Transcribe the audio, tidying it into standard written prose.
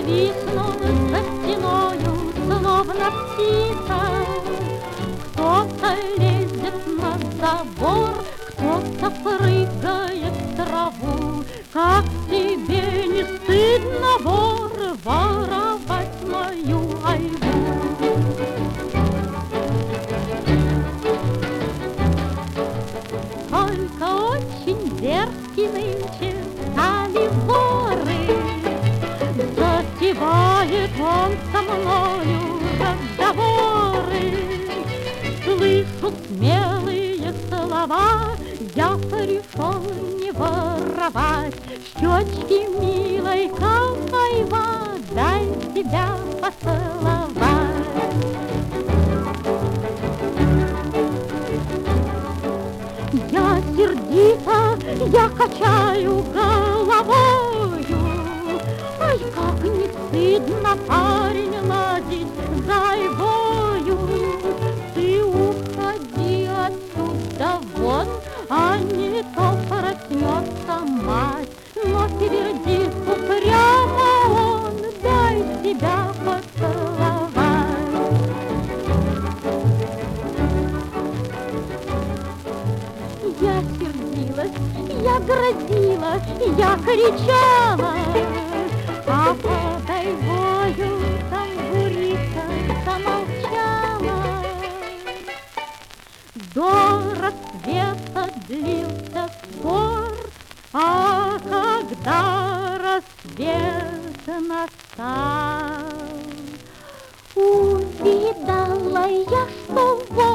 свистнул за стеною, словно птица. Кто-то лезет на забор, кто-то прыгает в траву. Как тебе не стыдно, вор, воровать мою айву? Только очень дерзкий нынче стали воры. Затевает он со мною разговоры. Слышу смелые слова, я пришел не воровать. Щечки милой, как айва, дай тебя поцеловать. Я сердита, я качаю головою. Ай, как не стыдно, парень, ладить за айвою. Ты уходи отсюда вон, а не то проснется мать. Но твердит упрямо он, дай тебя поцеловать. Я сердилась, я грозила, я кричала, а под айвою тамбуриха замолчала. До рассвета длился спор, а когда рассвет настал, увидала я, что